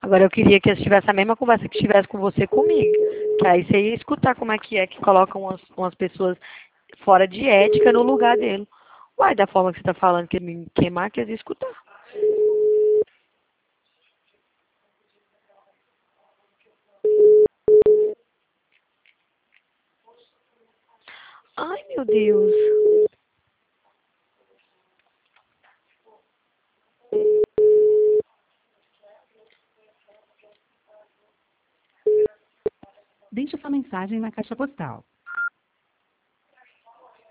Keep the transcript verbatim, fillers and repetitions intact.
Agora eu queria que eles tivessem a mesma conversa que tivesse com você comigo. Que aí você ia escutar como é que é que colocam umas, umas pessoas fora de ética no lugar dele. Uai, da forma que você tá falando que me queimar, que eles iam escutar. Ai, meu Deus. Deixe sua mensagem na caixa postal.